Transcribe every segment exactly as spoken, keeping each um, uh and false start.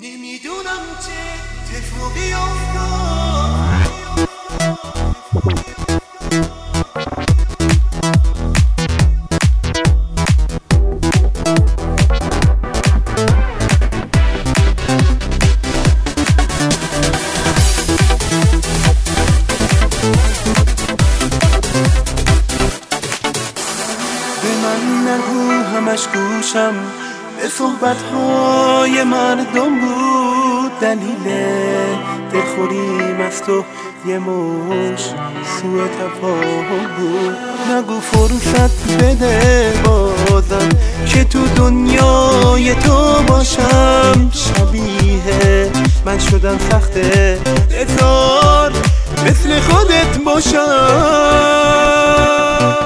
نمیدونم چه اتفاقی افتاد. به من نگو همش گوشم به صحبت‌های مردم بود، دلیل دلخوریم از تو یه مش سوء تفاهم بود. نگو فرصت بده بازم که تو دنیای تو باشم، شبیه من شدم سخته بذار مثل خودت باشم.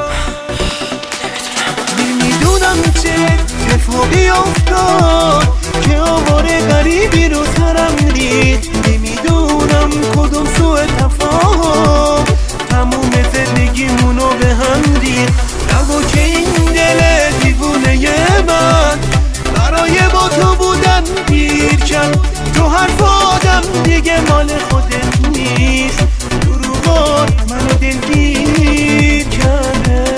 اتفاقی افتاد که آواره غریبی رو سرم ریخت. نمیدونم کدوم سوء تفاهم تموم زندگیمونو به هم ریخت. نگو که این دل دیوونه من برای با تو بودن گیر کرد. تو حرف آدم دیگه مال خودت نیست، دروغات منو دلگیر کرده.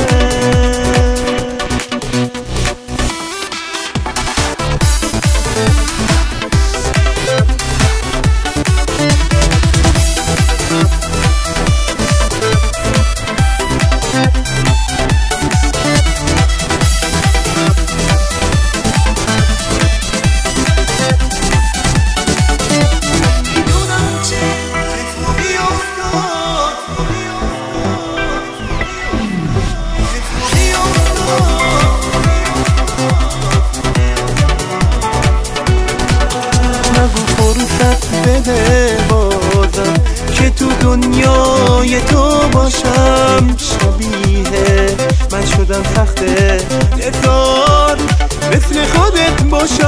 بده بازم که تو دنیای تو باشم، شبیه من شدم سخته بذار مثل خودت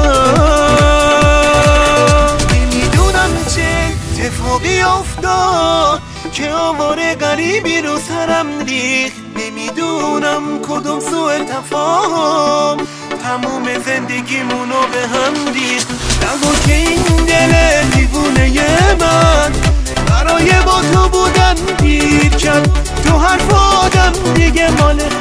باشم. نمیدونم چه اتفاقی افتاد که آواره غریبی رو سرم ریخت. نمیدونم کدوم سوء تفاهم تموم زندگیمونو به هم ریخت. نگو که این دل دیوونه من برای با تو بودن گیر کرد. تو حرف آدم دیگه مال